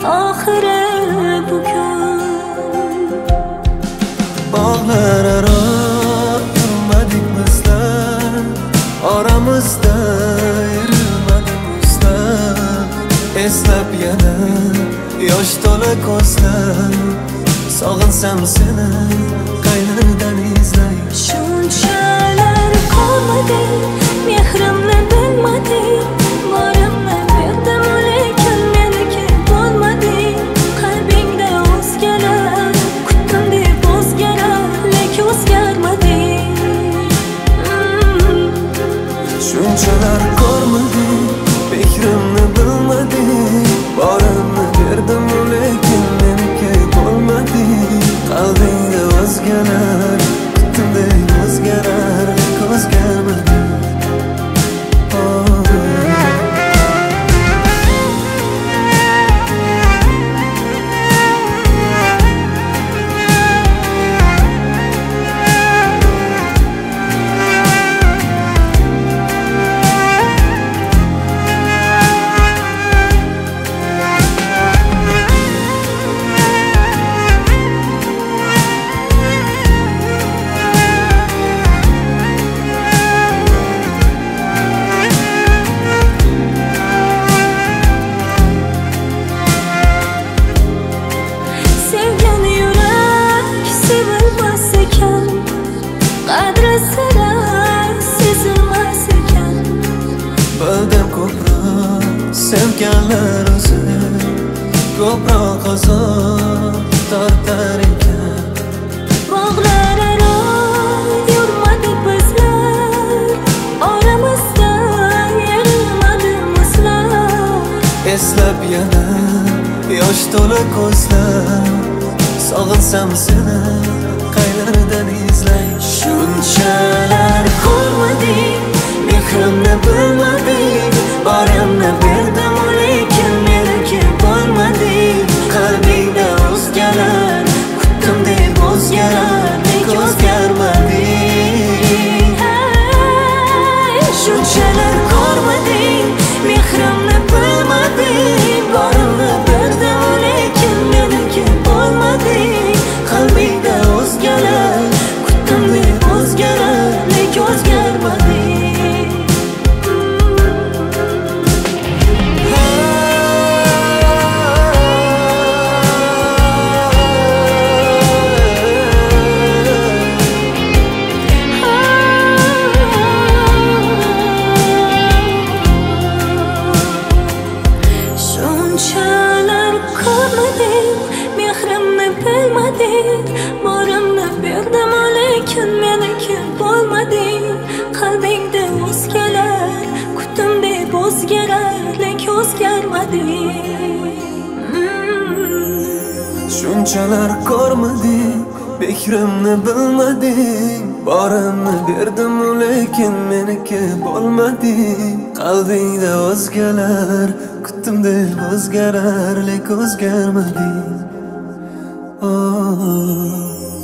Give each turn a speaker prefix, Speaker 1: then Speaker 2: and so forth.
Speaker 1: oxiri bugun.
Speaker 2: Bog'lar aro turmadik bizlar, oramizda ayrilmadik bizlar. Eslab yana yosh to'la ko'zlar, sog'insam seni qaylardan izlay.
Speaker 1: Shunchalar qolmading, mehrimni bilmading, borimni berdim lekin meniki bo'lmading. Qalbingda o'zgalar kutdim deb o'zgalar, lekin o'zgarmading.
Speaker 2: Shunchalar ko'rmading, mehrimni bilmading, borimni berdim lekin meniki bo'lmading. Qalbingda o'zgalar kutdim deb o'zgarar, lekin o'zgarmading. Bildim ko'proq sevganlar o'zi ko'proq azob tortar ekan.
Speaker 1: Bog'lar aro yurmadik bizlar, oramizda ayrilmadi mislar.
Speaker 2: Eslab yana yosh to'la ko'zlar, sog'insam seni qaylardan izlay. Shunchalar ko'rmading, mehrimni bilmading, borimni berdim lekin meniki bo'lmading. Qalbingda o'zgalar kutdim deb o'zgarar, lekin o'zgarmading. Shunchalar ko'rmading, mehrimni bilmading, borimni berdim lekin meniki bo'lmading. Qalbingda o'zgalar kutdim deb o'zgarar, lekin o'zgarmading. Shunchalar ko'rmading, mehrimni bilmading, borimni berdim lekin meniki bo'lmading. Qalbingda o'zgalar kutdim deb o'zgarar, lekin o'zgarmading. Shunchalar ko'rmading, mehrimni bilmading, borimni berdim lekin meniki bo'lmading. Qalbingda o'zgalar kutdim deb o'zgarar, lekin o'zgarmading.